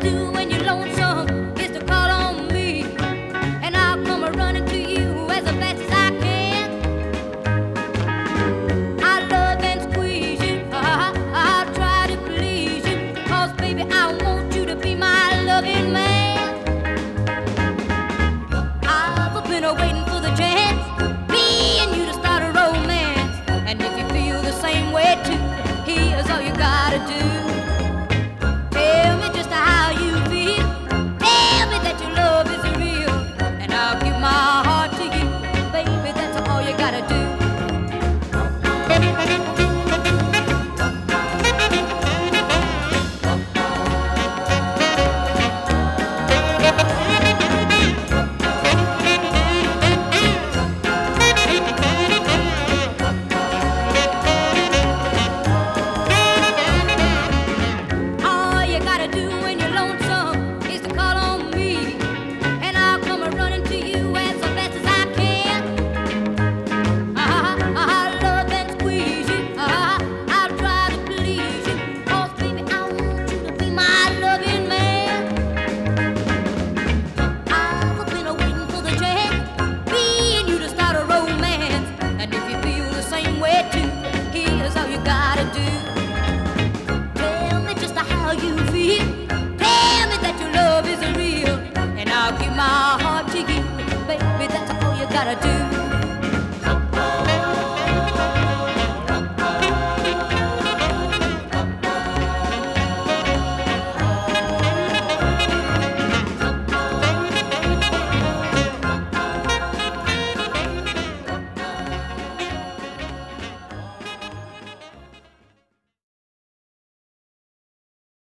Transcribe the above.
do when you're lonesome is to call on me, and I'll come running to you as fast as I can. I'll love and squeeze you, I'll try to please you, 'cause baby I want you to be my loving man. I've been waiting for the chance, me and you to start a romance, and if you feel the same way too, here's all you gotta do. Tell me just how you feel. Tell me that your love is real, and I'll give my heart to you. Baby, that's all you gotta do. All you gotta do when you're lonesome is to call on me, and I'll come running to you as fast as I can. I'll love and squeeze you, I'll try to please you, 'cause baby I want you to be my loving man. I've been waiting for the chance, me and you to start a romance, and if you feel the same way too, here's all you gotta do. Tell me just how you feel. Tell me that your love is real, and I'll give my heart to you. Baby, that's all you gotta do.